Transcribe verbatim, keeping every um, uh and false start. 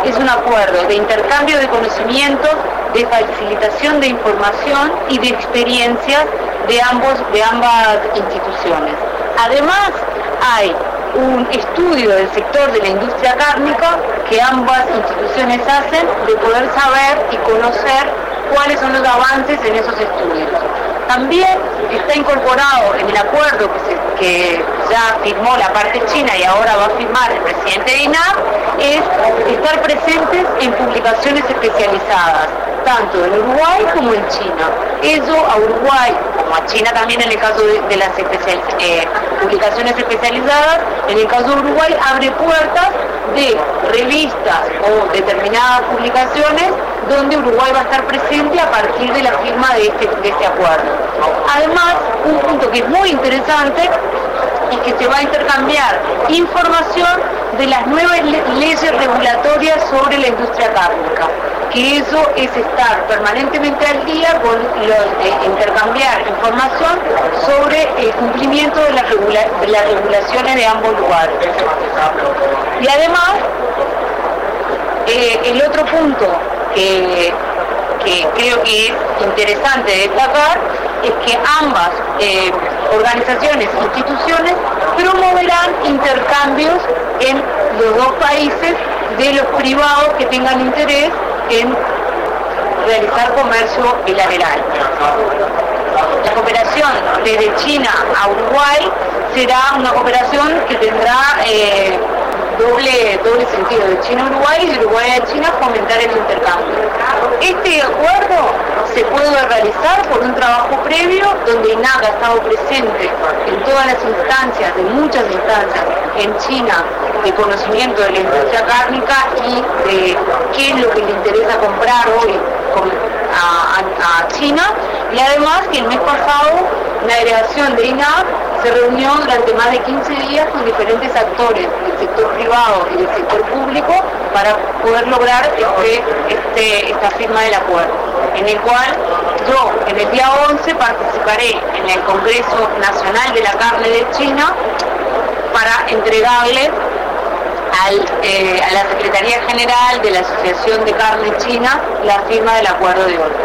es un acuerdo de intercambio de conocimientos, de facilitación de información y de experiencias de, ambos, de ambas instituciones. Además, hay un estudio del sector de la industria cárnica que ambas instituciones hacen de poder saber y conocer cuáles son los avances en esos estudios. También está incorporado en el acuerdo que, se, que ya firmó la parte china y ahora va a firmar el presidente de I N A P, es estar presentes en publicaciones especializadas, tanto en Uruguay como en China. Eso a Uruguay, como a China también en el caso de, de las especial, eh, publicaciones especializadas, en el caso de Uruguay abre puertas de revistas o determinadas publicaciones donde Uruguay va a estar presente a partir de la firma de este, de este acuerdo. Además, un punto que es muy interesante es que se va a intercambiar información de las nuevas le- leyes regulatorias sobre la industria cárnica, que eso es estar permanentemente al día con los, eh, intercambiar información sobre el cumplimiento de, la regula- de las regulaciones de ambos lugares. Y además, eh, el otro punto que, que creo que es interesante destacar es que ambas eh, organizaciones, instituciones, promoverán intercambios en los dos países de los privados que tengan interés en realizar comercio bilateral. La cooperación desde China a Uruguay será una cooperación que tendrá eh, doble, doble sentido, de China a Uruguay y de Uruguay a China, fomentar el intercambio. Este acuerdo se puede realizar por un trabajo previo donde I N A C ha estado presente en todas las instancias, de muchas instancias en China, de conocimiento de la industria cárnica y de qué es lo que le interesa comprar hoy a, a, a China. Y además que el mes pasado la delegación de I N A C se reunió durante más de quince días con diferentes actores del sector privado y del sector público para poder lograr este, este, esta firma del acuerdo, en el cual yo en el día once participaré en el Congreso Nacional de la Carne de China para entregarle al, eh, a la Secretaría General de la Asociación de Carne China la firma del acuerdo de hoy.